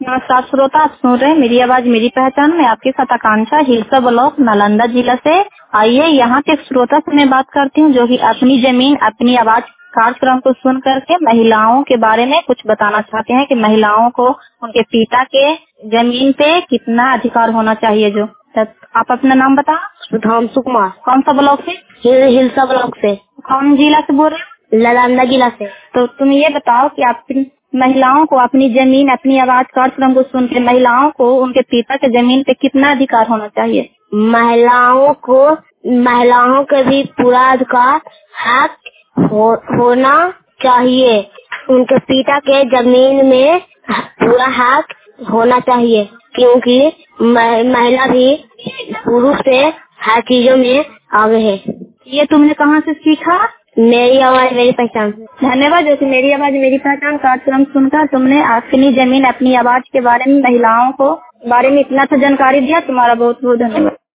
नमस्कार श्रोता, आप सुन रहे हैं मेरी आवाज मेरी पहचान में आपके साथ आकांक्षा, हिलसा ब्लॉक नालंदा जिला से। आइए यहाँ के एक श्रोता से मैं बात करती हूँ जो कि अपनी जमीन अपनी आवाज कार्यक्रम को सुन करके महिलाओं के बारे में कुछ बताना चाहते हैं कि महिलाओं को उनके पिता के जमीन पे कितना अधिकार होना चाहिए। जो आप अपना नाम बताओ। सुधांशु कुमार। कौन सा ब्लॉक से? हिलसा ब्लॉक से। कौन जिला से बोल रहे हैं? नालंदा जिला से। तो तुम ये बताओ कि आप महिलाओं को अपनी जमीन अपनी आवाज कार्यक्रम को सुन के महिलाओं को उनके पिता के जमीन पे कितना अधिकार होना चाहिए? महिलाओं के भी पूरा अधिकार हक होना चाहिए। उनके पिता के जमीन में पूरा हक होना चाहिए, क्योंकि महिला भी पुरुष से हर चीजों में आगे है। ये तुमने कहाँ से सीखा? मेरी आवाज मेरी पहचान। धन्यवाद जो कि मेरी आवाज मेरी पहचान कार्यक्रम सुनकर तुमने अपनी जमीन अपनी आवाज के बारे में महिलाओं को बारे में इतना सा जानकारी दिया। तुम्हारा बहुत बहुत धन्यवाद।